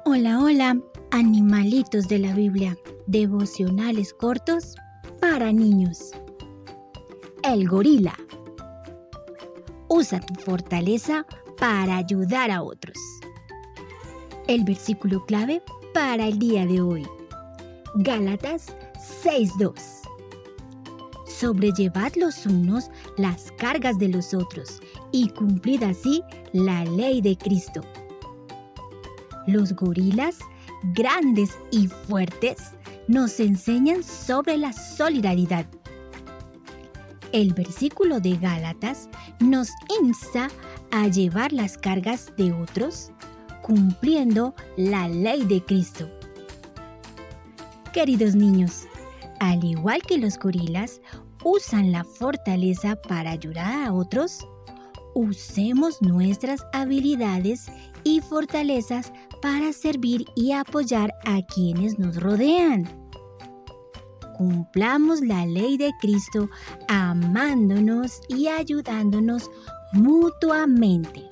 Hola, hola, animalitos de la Biblia, devocionales cortos para niños. El gorila. Usa tu fortaleza para ayudar a otros. El versículo clave para el día de hoy. Gálatas 6:2. Sobrellevad los unos las cargas de los otros y cumplid así la ley de Cristo. Los gorilas, grandes y fuertes, nos enseñan sobre la solidaridad. El versículo de Gálatas nos insta a llevar las cargas de otros, cumpliendo la ley de Cristo. Queridos niños, al igual que los gorilas usan la fortaleza para ayudar a otros, usemos nuestras habilidades y fortalezas para servir y apoyar a quienes nos rodean. Cumplamos la ley de Cristo amándonos y ayudándonos mutuamente.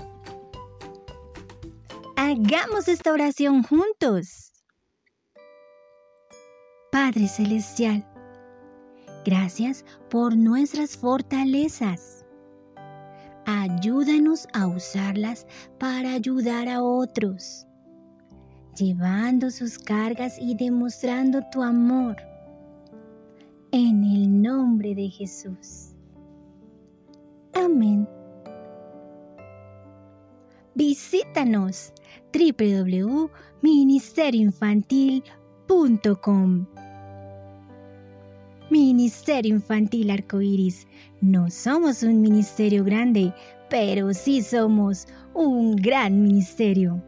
Hagamos esta oración juntos. Padre Celestial, gracias por nuestras fortalezas. Ayúdanos a usarlas para ayudar a otros, llevando sus cargas y demostrando tu amor. En el nombre de Jesús. Amén. Visítanos www.ministerioinfantil.com. Ministerio Infantil Arcoíris. No somos un ministerio grande, pero sí somos un gran ministerio.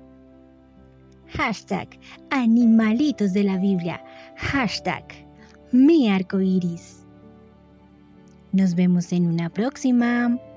#Animalitos de la Biblia. #Mi arcoíris. Nos vemos en una próxima.